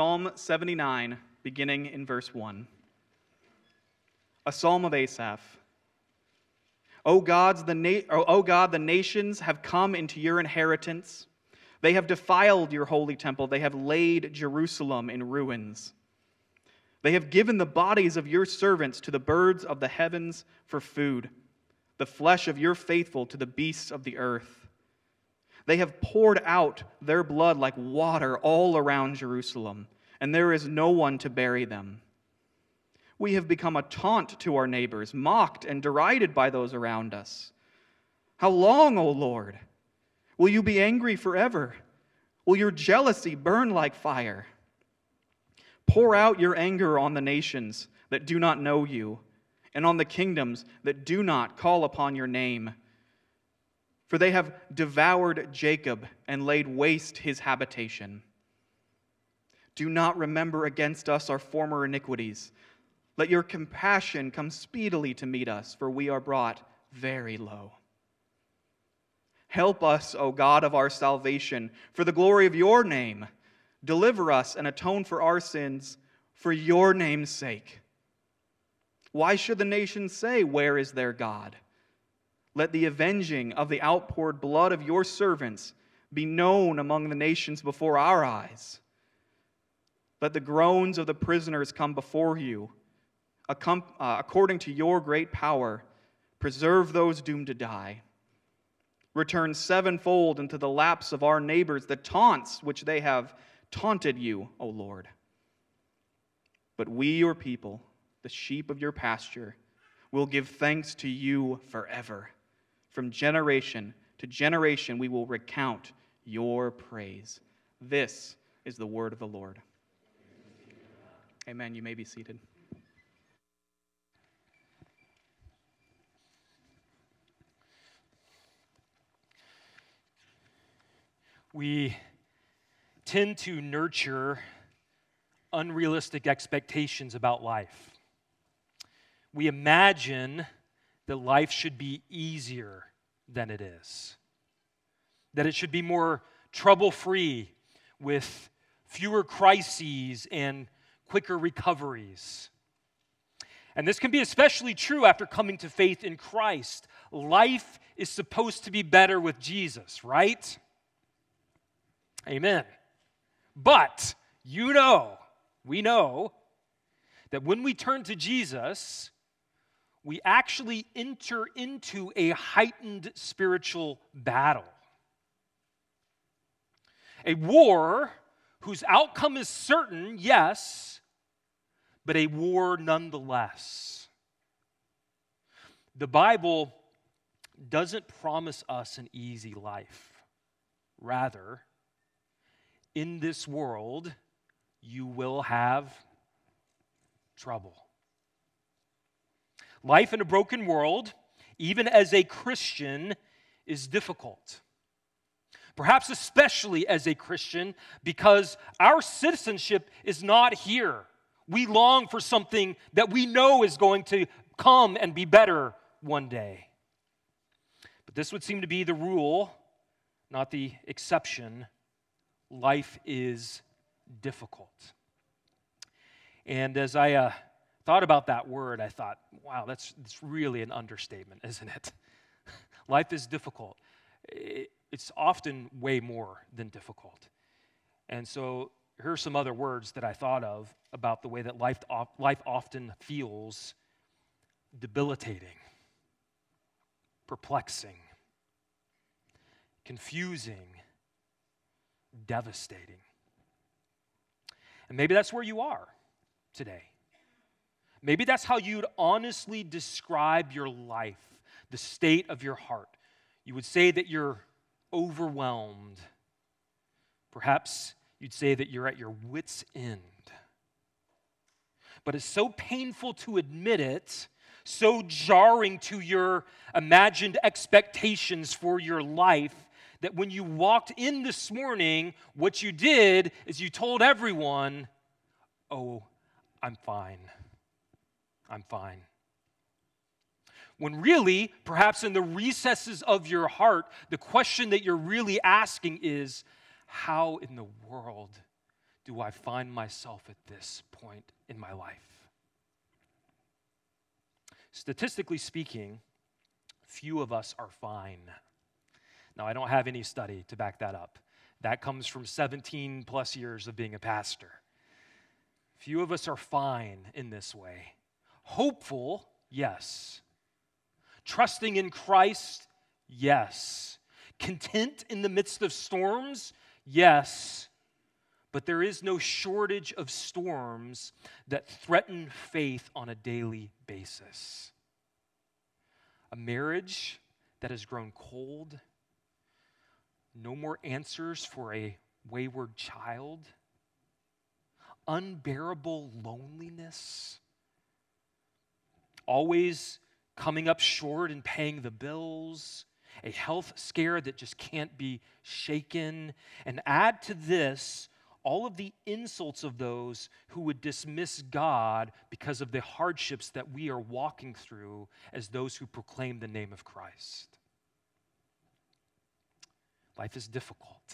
Psalm 79, beginning in verse 1. A psalm of Asaph. O God, the nations have come into your inheritance. They have defiled your holy temple. They have laid Jerusalem in ruins. They have given the bodies of your servants to the birds of the heavens for food, the flesh of your faithful to the beasts of the earth. They have poured out their blood like water all around Jerusalem, and there is no one to bury them. We have become a taunt to our neighbors, mocked and derided by those around us. How long, O Lord? Will you be angry forever? Will your jealousy burn like fire? Pour out your anger on the nations that do not know you, and on the kingdoms that do not call upon your name. For they have devoured Jacob and laid waste his habitation. Do not remember against us our former iniquities. Let your compassion come speedily to meet us, for we are brought very low. Help us, O God of our salvation, for the glory of your name. Deliver us and atone for our sins for your name's sake. Why should the nations say, where is their God? Let the avenging of the outpoured blood of your servants be known among the nations before our eyes. Let the groans of the prisoners come before you. According to your great power, preserve those doomed to die. Return sevenfold into the laps of our neighbors the taunts which they have taunted you, O Lord. But we, your people, the sheep of your pasture, will give thanks to you forever. From generation to generation we will recount your praise. This is the word of the Lord. Amen. You may be seated. We tend to nurture unrealistic expectations about life. We imagine that life should be easier than it is, that it should be more trouble-free with fewer crises and quicker recoveries. And this can be especially true after coming to faith in Christ. Life is supposed to be better with Jesus, right? Amen. But we know that when we turn to Jesus, we actually enter into a heightened spiritual battle. A war whose outcome is certain, yes, but a war nonetheless. The Bible doesn't promise us an easy life. Rather, in this world, you will have trouble. Life in a broken world, even as a Christian, is difficult. Perhaps especially as a Christian, because our citizenship is not here. We long for something that we know is going to come and be better one day. But this would seem to be the rule, not the exception. Life is difficult. And as I thought about that word, I thought, wow, that's really an understatement, isn't it? Life is difficult. It's often way more than difficult. And so here are some other words that I thought of about the way that life often feels: debilitating, perplexing, confusing, devastating. And maybe that's where you are today. Maybe that's how you'd honestly describe your life, the state of your heart. You would say that you're overwhelmed. Perhaps you'd say that you're at your wit's end. But it's so painful to admit it, so jarring to your imagined expectations for your life, that when you walked in this morning, what you did is you told everyone, "Oh, I'm fine. I'm fine." When really, perhaps in the recesses of your heart, the question that you're really asking is, how in the world do I find myself at this point in my life? Statistically speaking, few of us are fine. Now, I don't have any study to back that up. That comes from 17 plus years of being a pastor. Few of us are fine in this way. Hopeful, yes. Trusting in Christ, yes. Content in the midst of storms, yes. But there is no shortage of storms that threaten faith on a daily basis. A marriage that has grown cold, no more answers for a wayward child, unbearable loneliness, always coming up short in paying the bills, a health scare that just can't be shaken, and add to this all of the insults of those who would dismiss God because of the hardships that we are walking through as those who proclaim the name of Christ. Life is difficult.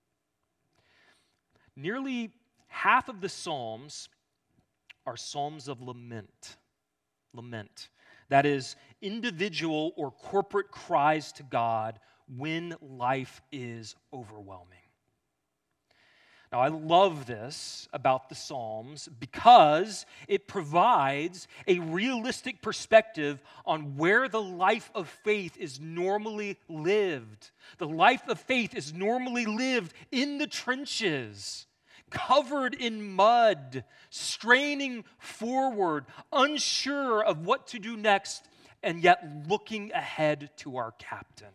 Nearly half of the Psalms are Psalms of lament. Lament. That is, individual or corporate cries to God when life is overwhelming. Now, I love this about the Psalms because it provides a realistic perspective on where the life of faith is normally lived. The life of faith is normally lived in the trenches, covered in mud, straining forward, unsure of what to do next, and yet looking ahead to our captain.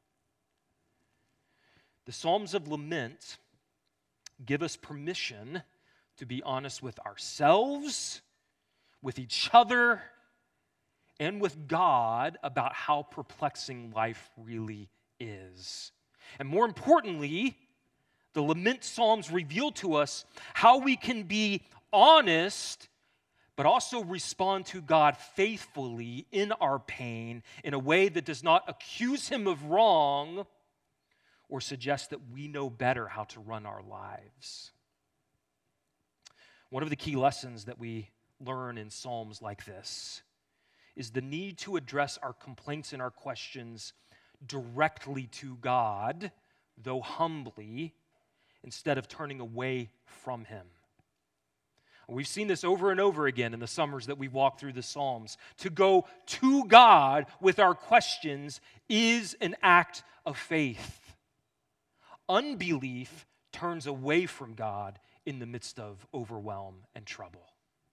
The Psalms of Lament give us permission to be honest with ourselves, with each other, and with God about how perplexing life really is. And more importantly, the lament psalms reveal to us how we can be honest, but also respond to God faithfully in our pain in a way that does not accuse him of wrong or suggest that we know better how to run our lives. One of the key lessons that we learn in psalms like this is the need to address our complaints and our questions directly to God, though humbly, instead of turning away from him. We've seen this over and over again in the summers that we've walked through the Psalms. To go to God with our questions is an act of faith. Unbelief turns away from God in the midst of overwhelm and trouble.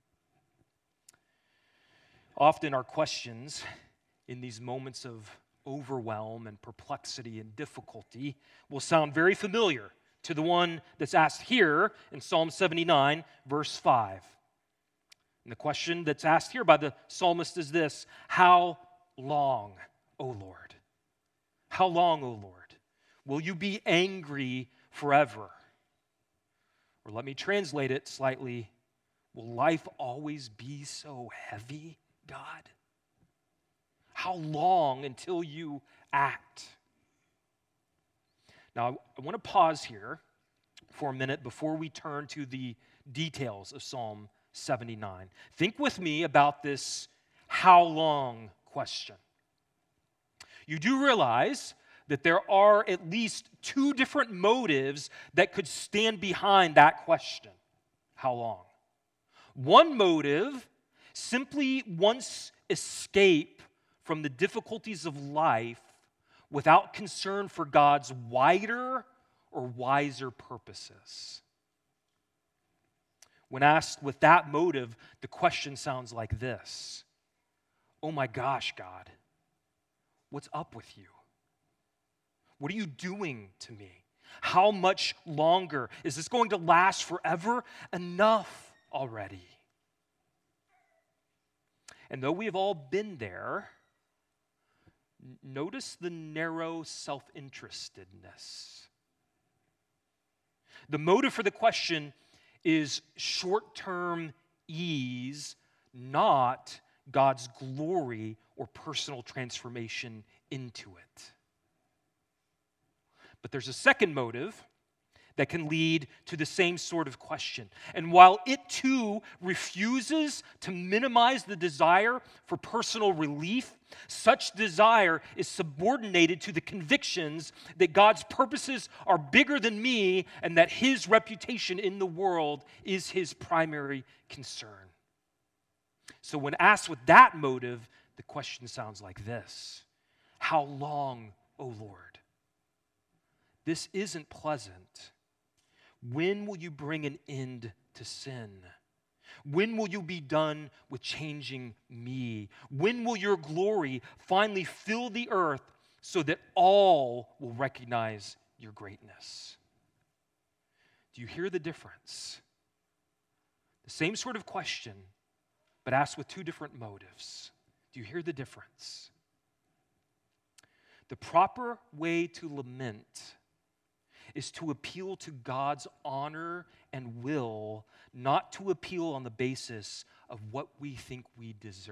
Often our questions in these moments of overwhelm and perplexity and difficulty will sound very familiar to the one that's asked here in Psalm 79, verse 5. And the question that's asked here by the psalmist is this: how long, O Lord? How long, O Lord? Will you be angry forever? Or let me translate it slightly. Will life always be so heavy, God? How long until you act? Now, I want to pause here for a minute before we turn to the details of Psalm 79. Think with me about this how long question. You do realize that there are at least two different motives that could stand behind that question. How long? One motive simply wants escape from the difficulties of life without concern for God's wider or wiser purposes. When asked with that motive, the question sounds like this: oh my gosh, God, what's up with you? What are you doing to me? How much longer? Is this going to last forever? Enough already. And though we have all been there, notice the narrow self-interestedness. The motive for the question is short-term ease, not God's glory or personal transformation into it. But there's a second motive that can lead to the same sort of question. And while it too refuses to minimize the desire for personal relief, such desire is subordinated to the convictions that God's purposes are bigger than me and that his reputation in the world is his primary concern. So when asked with that motive, the question sounds like this: how long, O Lord? This isn't pleasant. When will you bring an end to sin? When will you be done with changing me? When will your glory finally fill the earth so that all will recognize your greatness? Do you hear the difference? The same sort of question, but asked with two different motives. Do you hear the difference? The proper way to lament is to appeal to God's honor and will, not to appeal on the basis of what we think we deserve.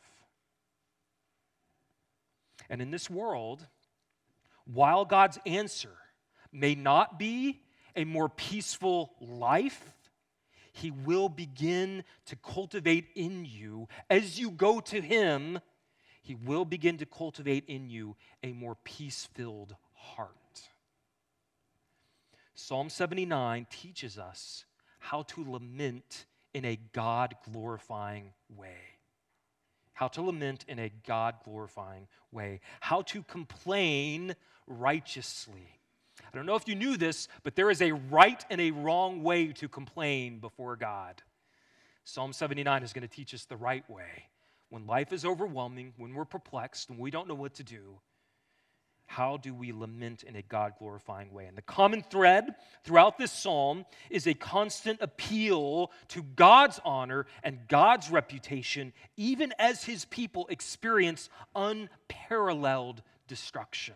And in this world, while God's answer may not be a more peaceful life, he will begin to cultivate in you, as you go to him, he will begin to cultivate in you a more peace-filled heart. Psalm 79 teaches us how to lament in a God-glorifying way. How to lament in a God-glorifying way. How to complain righteously. I don't know if you knew this, but there is a right and a wrong way to complain before God. Psalm 79 is going to teach us the right way. When life is overwhelming, when we're perplexed, when we don't know what to do, how do we lament in a God-glorifying way? And the common thread throughout this psalm is a constant appeal to God's honor and God's reputation, even as his people experience unparalleled destruction.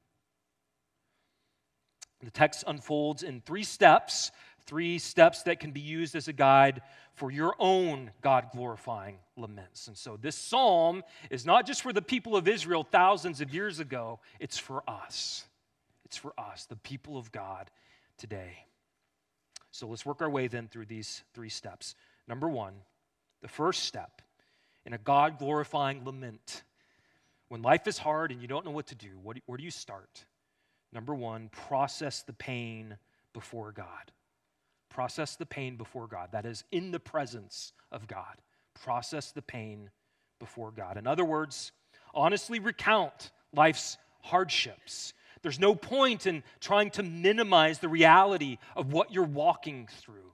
The text unfolds in three steps that can be used as a guide for your own God-glorifying laments. And so this psalm is not just for the people of Israel thousands of years ago, it's for us. It's for us, the people of God today. So let's work our way then through these three steps. Number one, the first step in a God-glorifying lament. When life is hard and you don't know what to do, where do you start? Number one, process the pain before God. Process the pain before God. That is, in the presence of God. Process the pain before God. In other words, honestly recount life's hardships. There's no point in trying to minimize the reality of what you're walking through.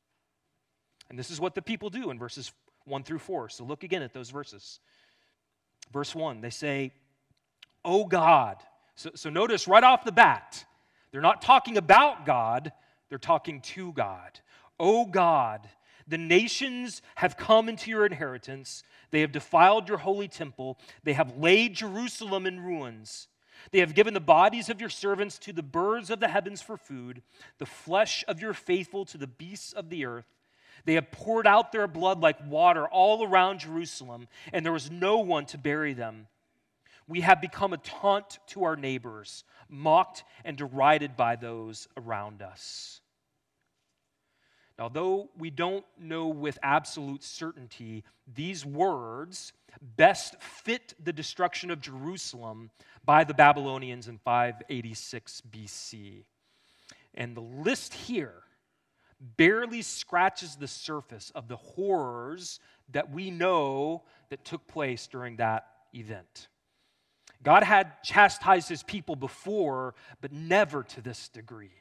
And this is what the people do in verses 1 through 4. So look again at those verses. Verse 1, they say, "O God." So notice right off the bat, they're not talking about God, they're talking to God. "O God, the nations have come into your inheritance. They have defiled your holy temple. They have laid Jerusalem in ruins. They have given the bodies of your servants to the birds of the heavens for food, the flesh of your faithful to the beasts of the earth. They have poured out their blood like water all around Jerusalem, and there was no one to bury them. We have become a taunt to our neighbors, mocked and derided by those around us." Now, though we don't know with absolute certainty, these words best fit the destruction of Jerusalem by the Babylonians in 586 BC. And the list here barely scratches the surface of the horrors that we know that took place during that event. God had chastised his people before, but never to this degree.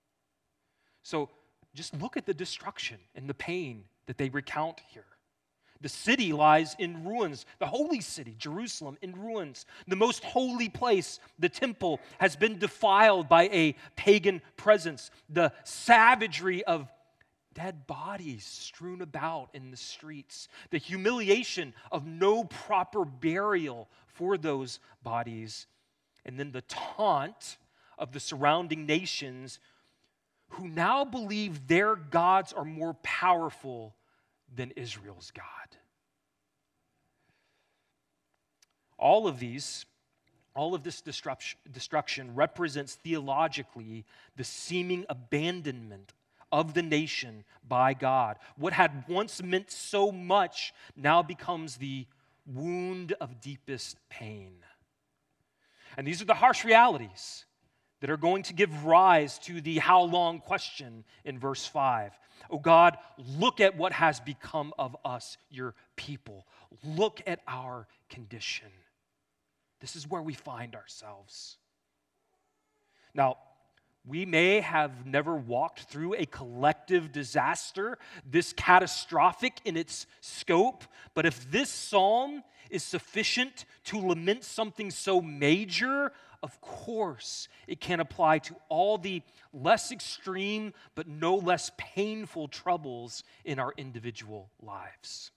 So just look at the destruction and the pain that they recount here. The city lies in ruins, the holy city, Jerusalem, in ruins. The most holy place, the temple, has been defiled by a pagan presence. The savagery of dead bodies strewn about in the streets. The humiliation of no proper burial for those bodies. And then the taunt of the surrounding nations who now believe their gods are more powerful than Israel's God. All of these All of this destruction represents theologically the seeming abandonment of the nation by God. What had once meant so much now becomes the wound of deepest pain. And these are the harsh realities that are going to give rise to the how long question in verse 5. Oh God, look at what has become of us, your people. Look at our condition. This is where we find ourselves. Now, we may have never walked through a collective disaster this catastrophic in its scope, but if this psalm is sufficient to lament something so major, of course it can apply to all the less extreme but no less painful troubles in our individual lives.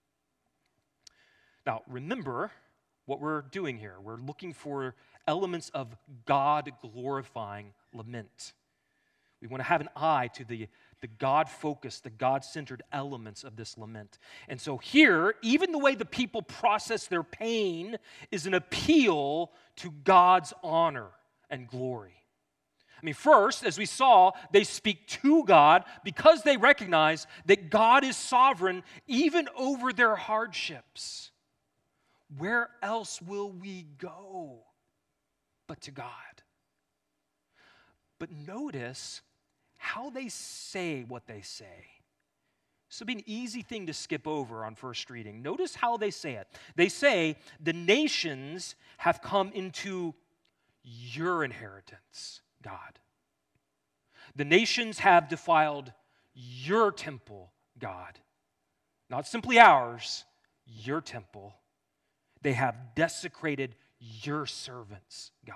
Now, remember what we're doing here. We're looking for elements of God-glorifying lament. We want to have an eye to the God-focused, the God-centered elements of this lament. And so here, even the way the people process their pain is an appeal to God's honor and glory. I mean, first, as we saw, they speak to God because they recognize that God is sovereign even over their hardships. Where else will we go but to God? But notice how they say what they say. This would be an easy thing to skip over on first reading. Notice how they say it. They say, the nations have come into your inheritance, God. The nations have defiled your temple, God. Not simply ours, your temple. They have desecrated your servants, God.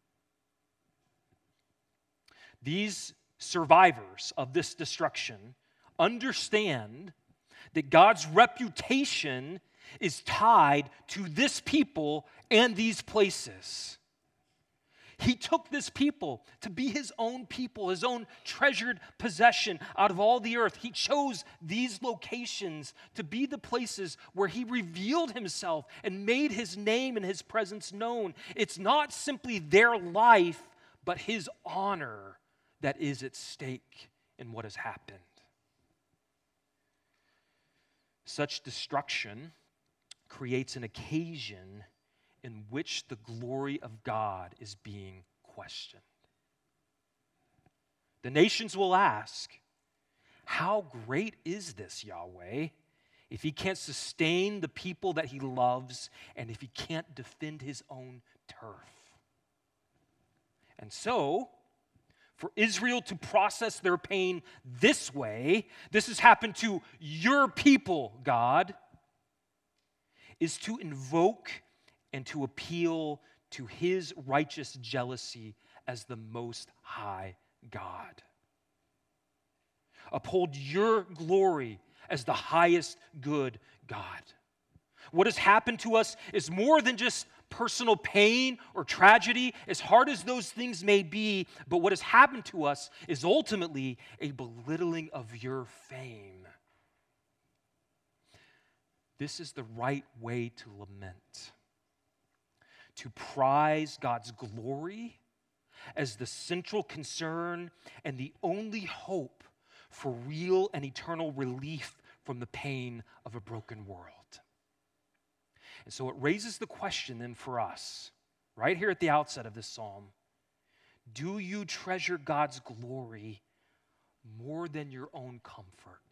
These survivors of this destruction understand that God's reputation is tied to this people and these places. He took this people to be his own people, his own treasured possession out of all the earth. He chose these locations to be the places where he revealed himself and made his name and his presence known. It's not simply their life, but his honor that is at stake in what has happened. Such destruction creates an occasion in which the glory of God is being questioned. The nations will ask, how great is this Yahweh if he can't sustain the people that he loves and if he can't defend his own turf? And so, for Israel to process their pain this way, this has happened to your people, God, is to invoke and to appeal to his righteous jealousy as the Most High God. Uphold your glory as the highest good, God. What has happened to us is more than just personal pain or tragedy, as hard as those things may be, but what has happened to us is ultimately a belittling of your fame. This is the right way to lament. To prize God's glory as the central concern and the only hope for real and eternal relief from the pain of a broken world. And so it raises the question then for us, right here at the outset of this psalm, do you treasure God's glory more than your own comfort?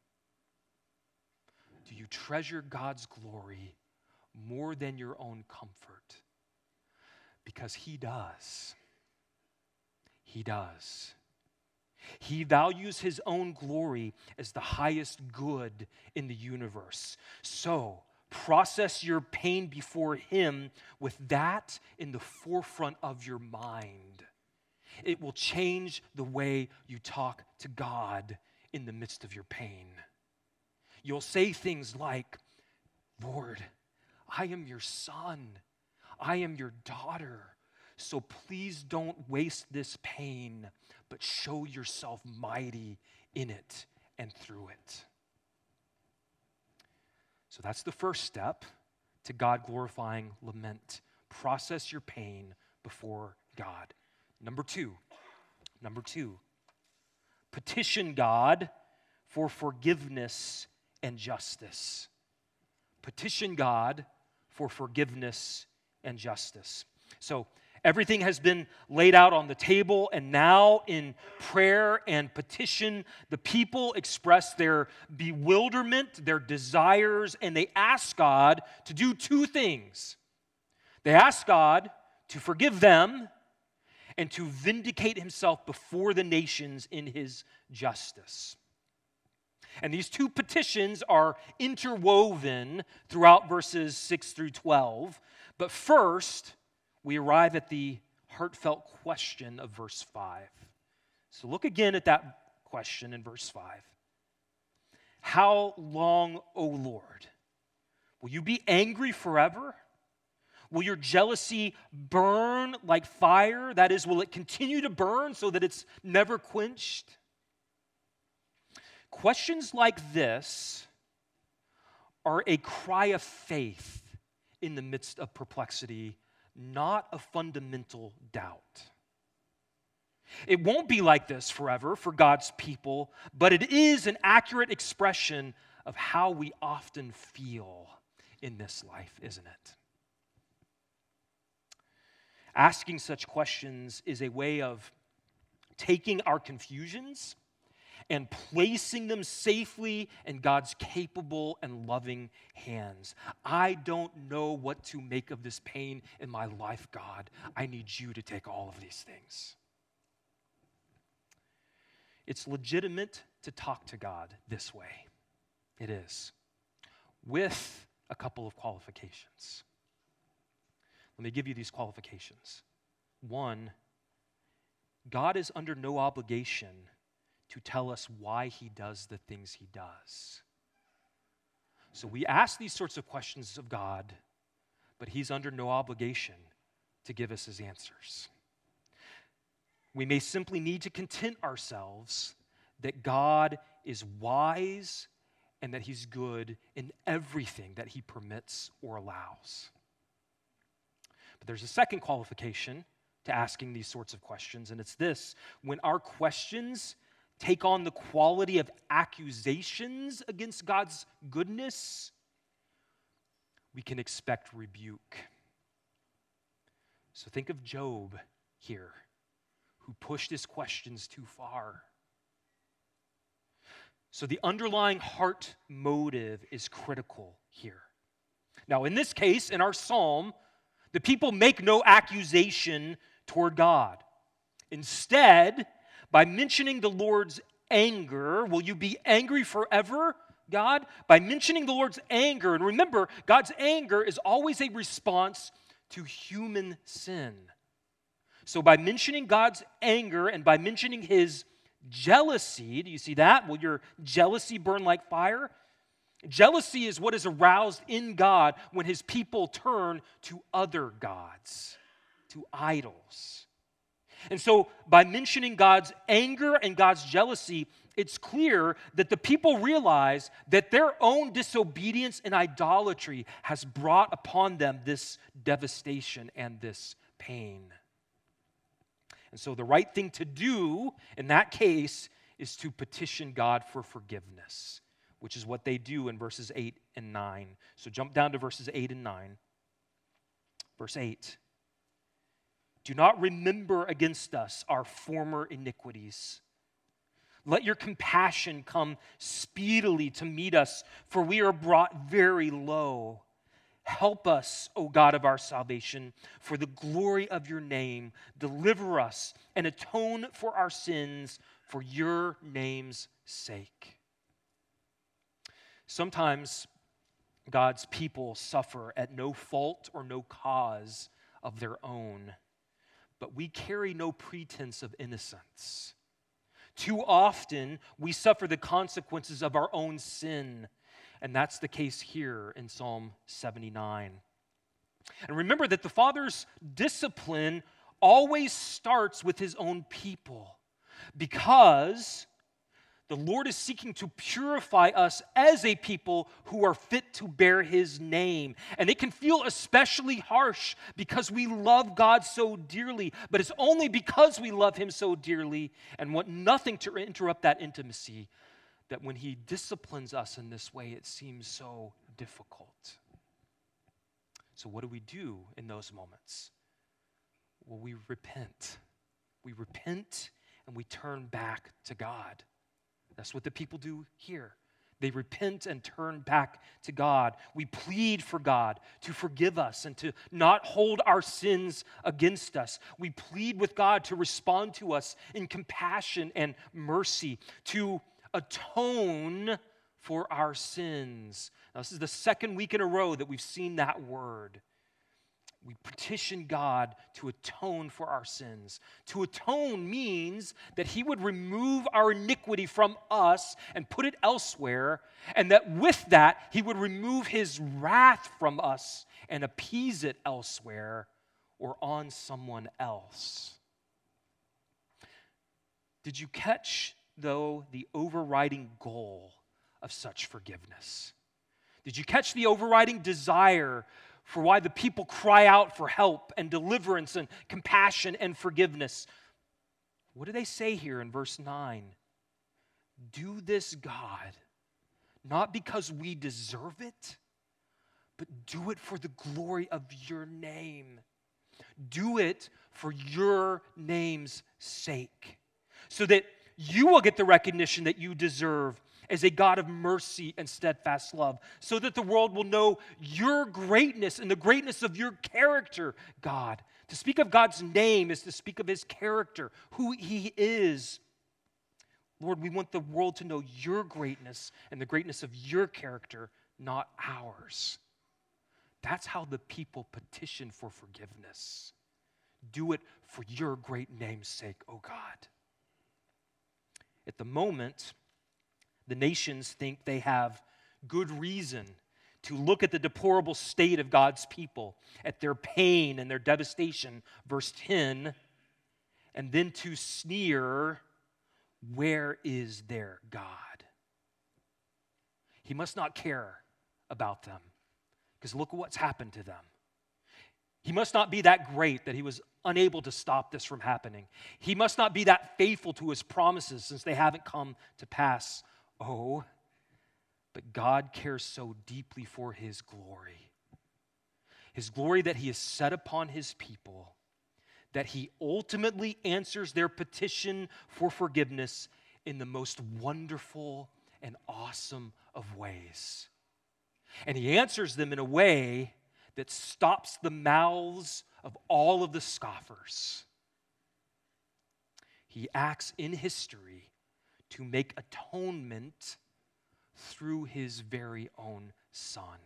Do you treasure God's glory more than your own comfort? Because he does. He does. He values his own glory as the highest good in the universe. So, process your pain before him with that in the forefront of your mind. It will change the way you talk to God in the midst of your pain. You'll say things like, Lord, I am your son. I am your daughter. So please don't waste this pain, but show yourself mighty in it and through it. So that's the first step to God-glorifying lament. process your pain before God. Number two, petition God for forgiveness and justice. Petition God for forgiveness and justice. So everything has been laid out on the table, and now in prayer and petition, the people express their bewilderment, their desires, and they ask God to do two things. They ask God to forgive them and to vindicate himself before the nations in his justice. And these two petitions are interwoven throughout verses 6 through 12. But first, we arrive at the heartfelt question of verse 5. So look again at that question in verse 5. How long, O Lord? Will you be angry forever? Will your jealousy burn like fire? That is, will it continue to burn so that it's never quenched? Questions like this are a cry of faith in the midst of perplexity, not a fundamental doubt. It won't be like this forever for God's people, but it is an accurate expression of how we often feel in this life, isn't it? Asking such questions is a way of taking our confusions and placing them safely in God's capable and loving hands. I don't know what to make of this pain in my life, God. I need you to take all of these things. It's legitimate to talk to God this way. It is. With a couple of qualifications. Let me give you these qualifications. One, God is under no obligation to tell us why he does the things he does. So we ask these sorts of questions of God, but he's under no obligation to give us his answers. We may simply need to content ourselves that God is wise and that he's good in everything that he permits or allows. But there's a second qualification to asking these sorts of questions, and it's this: when our questions take on the quality of accusations against God's goodness, we can expect rebuke. So think of Job here, who pushed his questions too far. So the underlying heart motive is critical here. Now, in this case, in our psalm, the people make no accusation toward God. Instead, by mentioning the Lord's anger, will you be angry forever, God? By mentioning the Lord's anger, and remember, God's anger is always a response to human sin. So by mentioning God's anger and by mentioning his jealousy, do you see that? Will your jealousy burn like fire? Jealousy is what is aroused in God when his people turn to other gods, to idols. And so by mentioning God's anger and God's jealousy, it's clear that the people realize that their own disobedience and idolatry has brought upon them this devastation and this pain. And so the right thing to do in that case is to petition God for forgiveness, which is what they do in verses 8 and 9. So jump down to verses 8 and 9. Verse 8. Do not remember against us our former iniquities. Let your compassion come speedily to meet us, for we are brought very low. Help us, O God of our salvation, for the glory of your name. Deliver us and atone for our sins for your name's sake. Sometimes God's people suffer at no fault or no cause of their own, but we carry no pretense of innocence. Too often, we suffer the consequences of our own sin, and that's the case here in Psalm 79. And remember that the Father's discipline always starts with his own people, because The Lord is seeking to purify us as a people who are fit to bear his name. And it can feel especially harsh because we love God so dearly, but it's only because we love him so dearly and want nothing to interrupt that intimacy that when he disciplines us in this way, it seems so difficult. So what do we do in those moments? Well, we repent. We repent and we turn back to God. That's what the people do here. They repent and turn back to God. We plead for God to forgive us and to not hold our sins against us. We plead with God to respond to us in compassion and mercy, to atone for our sins. Now, this is the second week in a row that we've seen that word. We petition God to atone for our sins. To atone means that he would remove our iniquity from us and put it elsewhere, and that with that, he would remove his wrath from us and appease it elsewhere or on someone else. Did you catch, though, the overriding goal of such forgiveness? Did you catch the overriding desire for why the people cry out for help and deliverance and compassion and forgiveness? What do they say here in verse 9? Do this, God, not because we deserve it, but do it for the glory of your name. Do it for your name's sake, so that you will get the recognition that you deserve as a God of mercy and steadfast love, so that the world will know your greatness and the greatness of your character, God. To speak of God's name is to speak of his character, who he is. Lord, we want the world to know your greatness and the greatness of your character, not ours. That's how the people petition for forgiveness. Do it for your great name's sake, O God. At the moment, the nations think they have good reason to look at the deplorable state of God's people, at their pain and their devastation, verse 10, and then to sneer, where is their God? He must not care about them, because look at what's happened to them. He must not be that great that he was unable to stop this from happening. He must not be that faithful to his promises since they haven't come to pass. Oh, but God cares so deeply for his glory that he has set upon his people, that he ultimately answers their petition for forgiveness in the most wonderful and awesome of ways. And he answers them in a way that stops the mouths of all of the scoffers. He acts in history to make atonement through his very own Son.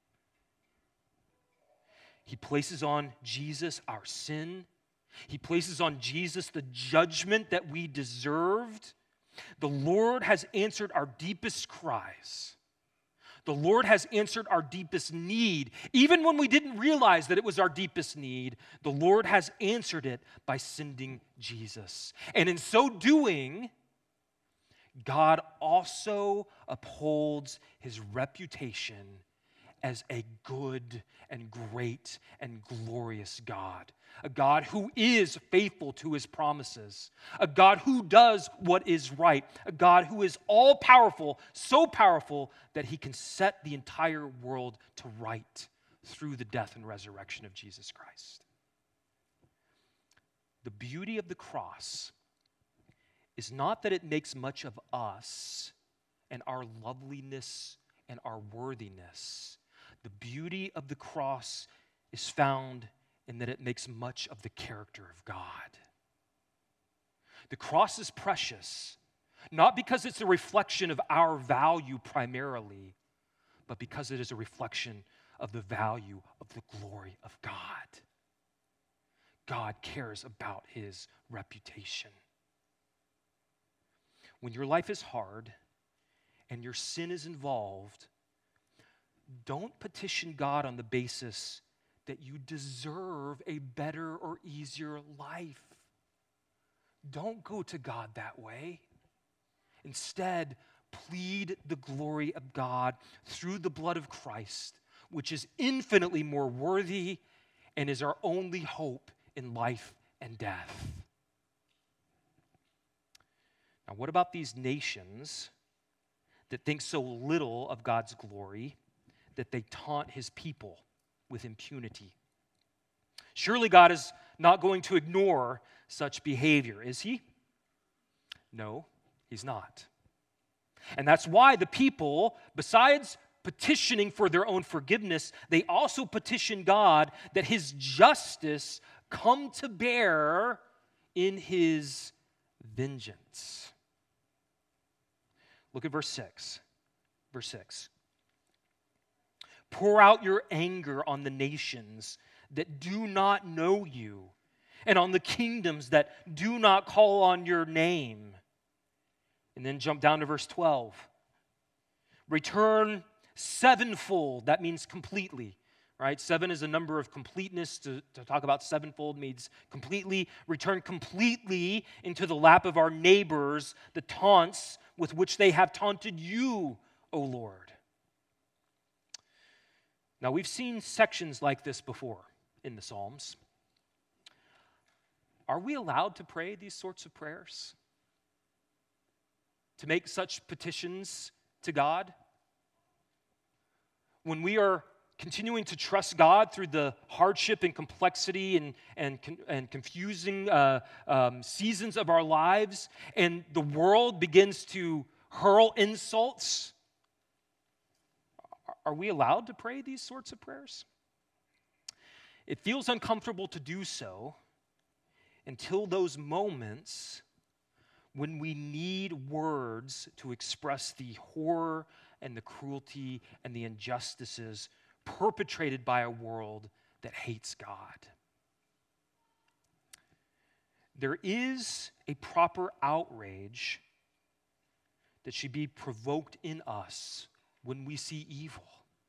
He places on Jesus our sin. He places on Jesus the judgment that we deserved. The Lord has answered our deepest cries. The Lord has answered our deepest need. Even when we didn't realize that it was our deepest need, the Lord has answered it by sending Jesus. And in so doing, God also upholds his reputation as a good and great and glorious God. A God who is faithful to his promises. A God who does what is right. A God who is all powerful, so powerful that he can set the entire world to right through the death and resurrection of Jesus Christ. The beauty of the cross is not that it makes much of us and our loveliness and our worthiness. The beauty of the cross is found in that it makes much of the character of God. The cross is precious, not because it's a reflection of our value primarily, but because it is a reflection of the value of the glory of God. God cares about his reputation. When your life is hard and your sin is involved, don't petition God on the basis that you deserve a better or easier life. Don't go to God that way. Instead, plead the glory of God through the blood of Christ, which is infinitely more worthy and is our only hope in life and death. Now, what about these nations that think so little of God's glory that they taunt his people with impunity? Surely God is not going to ignore such behavior, is he? No, he's not. And that's why the people, besides petitioning for their own forgiveness, they also petition God that his justice come to bear in his vengeance. Look at verse 6. Verse 6. Pour out your anger on the nations that do not know you, and on the kingdoms that do not call on your name. And then jump down to verse 12. Return sevenfold. That means completely, right? 7 is a number of completeness. To talk about sevenfold means completely. Return completely into the lap of our neighbors the taunts with which they have taunted you, O Lord. Now, we've seen sections like this before in the Psalms. Are we allowed to pray these sorts of prayers? To make such petitions to God? When we are continuing to trust God through the hardship and complexity and confusing seasons of our lives, and the world begins to hurl insults, are we allowed to pray these sorts of prayers? It feels uncomfortable to do so until those moments when we need words to express the horror and the cruelty and the injustices perpetrated by a world that hates God. There is a proper outrage that should be provoked in us when we see evil.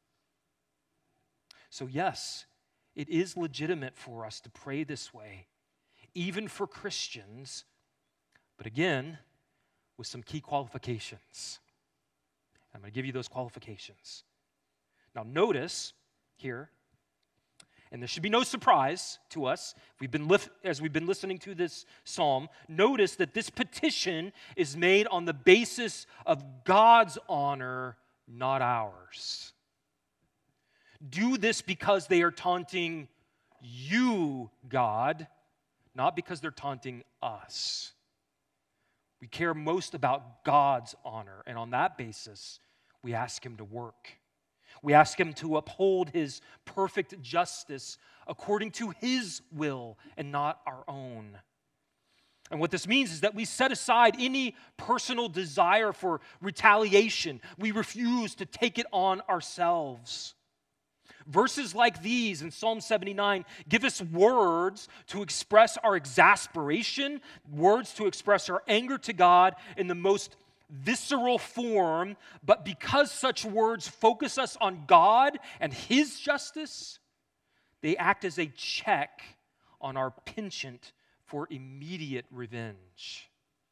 So yes, it is legitimate for us to pray this way, even for Christians, but again, with some key qualifications. I'm going to give you those qualifications. Now notice here, and there should be no surprise to us as we've been listening to this psalm, notice that this petition is made on the basis of God's honor, not ours. Do this because they are taunting you, God, not because they're taunting us. We care most about God's honor, and on that basis, we ask him to work. We ask him to uphold his perfect justice according to his will and not our own. And what this means is that we set aside any personal desire for retaliation. We refuse to take it on ourselves. Verses like these in Psalm 79 give us words to express our exasperation, words to express our anger to God in the most visceral form, but because such words focus us on God and his justice, they act as a check on our penchant for immediate revenge.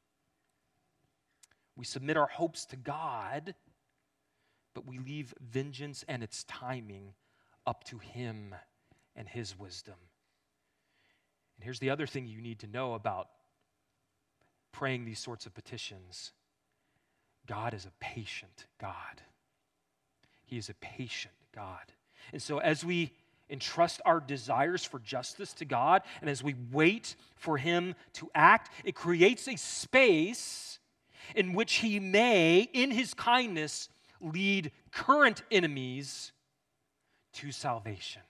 We submit our hopes to God, but we leave vengeance and its timing up to him and his wisdom. And here's the other thing you need to know about praying these sorts of petitions. God is a patient God. He is a patient God. And so as we entrust our desires for justice to God, and as we wait for him to act, it creates a space in which he may, in his kindness, lead current enemies to salvation.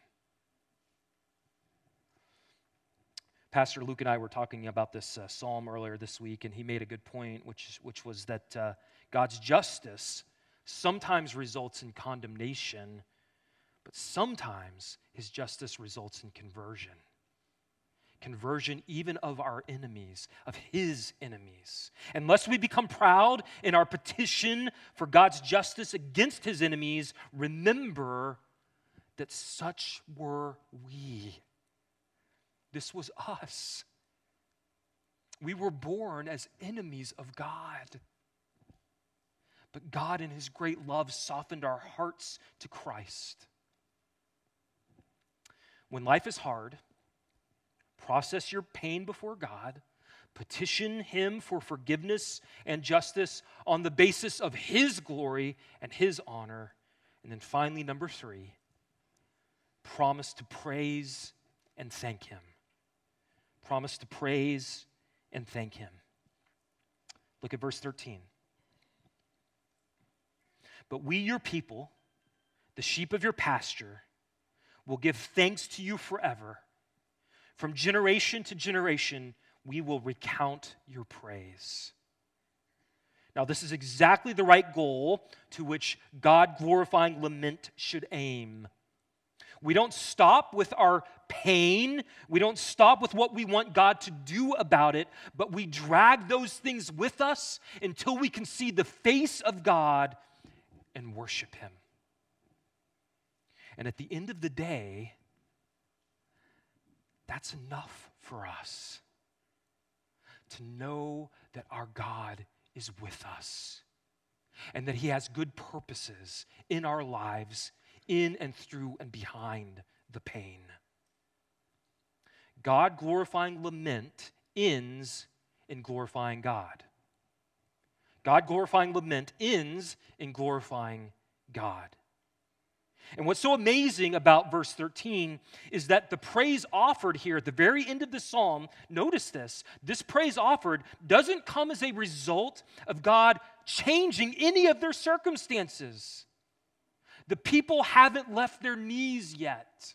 Pastor Luke and I were talking about this psalm earlier this week, and he made a good point, which was that God's justice sometimes results in condemnation, but sometimes his justice results in conversion. Conversion even of our enemies, of his enemies. Unless we become proud in our petition for God's justice against his enemies, remember that such were we. This was us. We were born as enemies of God. But God, in his great love, softened our hearts to Christ. When life is hard, process your pain before God, petition him for forgiveness and justice on the basis of his glory and his honor. And then finally, number 3, promise to praise and thank him. Promise to praise and thank him. Look at verse 13. But we, your people, the sheep of your pasture, will give thanks to you forever. From generation to generation, we will recount your praise. Now, this is exactly the right goal to which God-glorifying lament should aim. We don't stop with our pain. We don't stop with what we want God to do about it, but we drag those things with us until we can see the face of God and worship him. And at the end of the day, that's enough for us to know that our God is with us and that he has good purposes in our lives, in and through and behind the pain. God-glorifying lament ends in glorifying God. God-glorifying lament ends in glorifying God. And what's so amazing about verse 13 is that the praise offered here at the very end of the psalm, notice this praise offered doesn't come as a result of God changing any of their circumstances. The people haven't left their knees yet.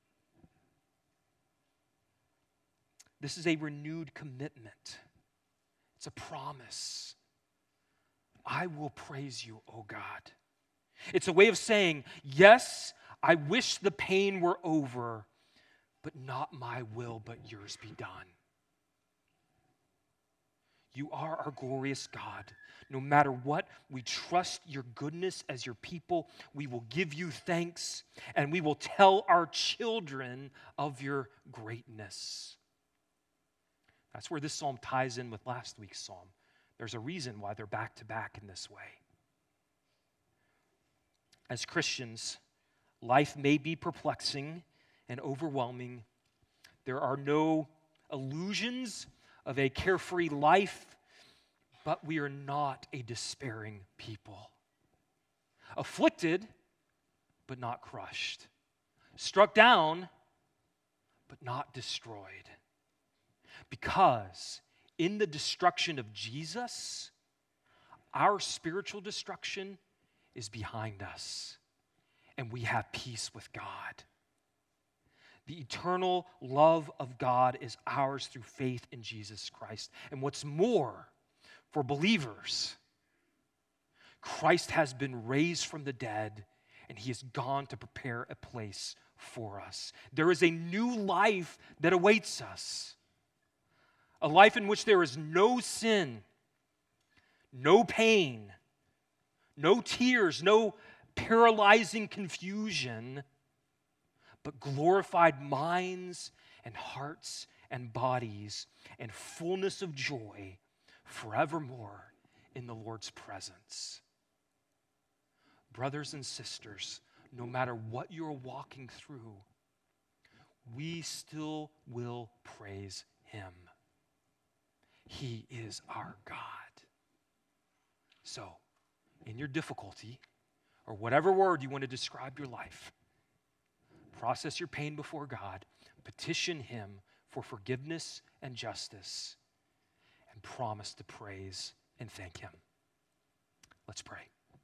This is a renewed commitment. It's a promise. I will praise you, O God. It's a way of saying, yes, I wish the pain were over, but not my will, but yours be done. You are our glorious God. No matter what, we trust your goodness as your people. We will give you thanks, and we will tell our children of your greatness. That's where this psalm ties in with last week's psalm. There's a reason why they're back to back in this way. As Christians, life may be perplexing and overwhelming. There are no illusions of a carefree life, but we are not a despairing people. Afflicted, but not crushed. Struck down, but not destroyed. Because in the destruction of Jesus, our spiritual destruction is behind us, and we have peace with God. The eternal love of God is ours through faith in Jesus Christ. And what's more, for believers, Christ has been raised from the dead, and he has gone to prepare a place for us. There is a new life that awaits us, a life in which there is no sin, no pain, no tears, no paralyzing confusion, but glorified minds and hearts and bodies and fullness of joy forevermore in the Lord's presence. Brothers and sisters, no matter what you're walking through, we still will praise him. He is our God. So, in your difficulty, or whatever word you want to describe your life, process your pain before God, petition him for forgiveness and justice, and promise to praise and thank him. Let's pray.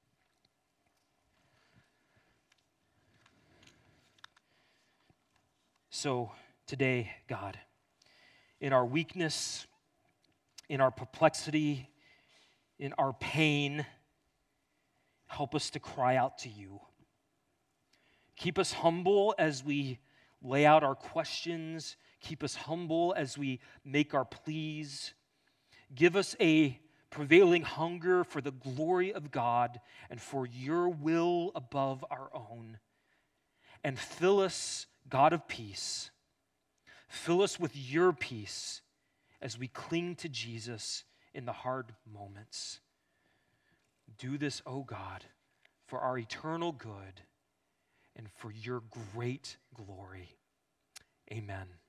So today, God, in our weakness, in our perplexity, in our pain, help us to cry out to you. Keep us humble as we lay out our questions. Keep us humble as we make our pleas. Give us a prevailing hunger for the glory of God and for your will above our own. And fill us, God of peace, fill us with your peace as we cling to Jesus in the hard moments. Do this, O God, for our eternal good and for your great glory. Amen.